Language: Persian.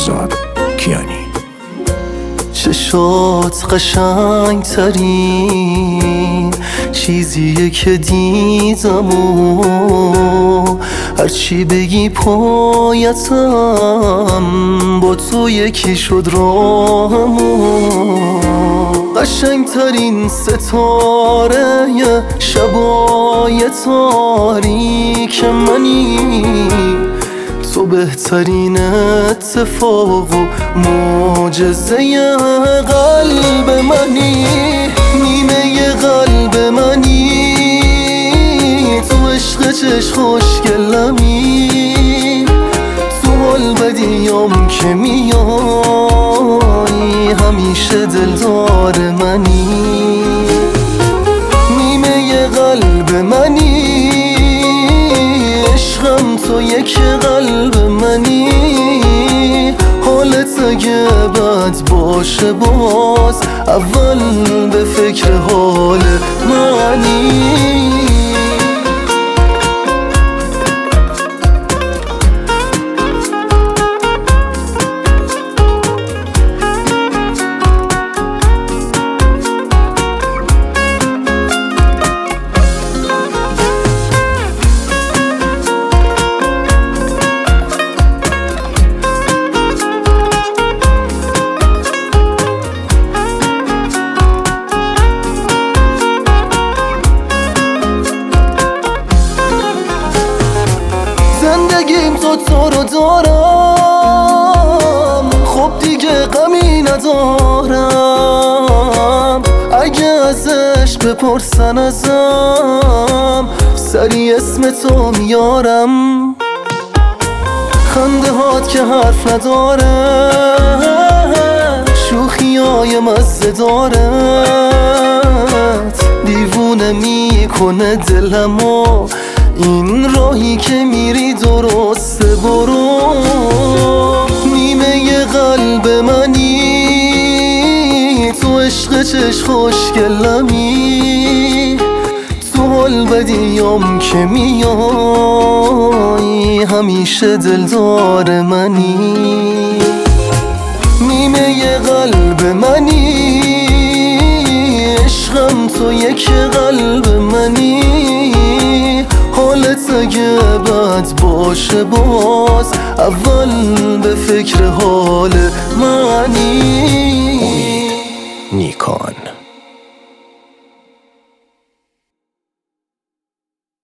شهرزاد کیانی. چشات قشنگ ترین چیزیه که دیدم و هرچی بگی پایتم با تو یکی شد راهمو. قشنگ ترین ستاره شبای تاریک منی، تو بهترین اتفاق و معجزه قلب منی. نیمه قلب منی، تو عشق چش خوشگلمی، تو حال بدیام که میای همیشه دلدار منی. نیمه قلب منی، عشقم تو یک قلب منی. حالت اگه بد باشه باز اول به فکر حال منی. زندگیم تو رو دارم، خب دیگه غمی ندارم. اگه ازش بپرسن ازم سری اسم تو میارم. خنده هات که حرف نداره، شوخیای مزه دارت، دیوونه میکنه دلمو. این راهی که میری درسته برو. نیمه قلب منی، تو عشق چش خوشگلمی، تو حال بدیام که میای همیشه دلدار منی. نیمه قلب منی، عشقم تو یک قلب منی. حالت اگه بد باشه باز اول به فکر حال منی. نیکان.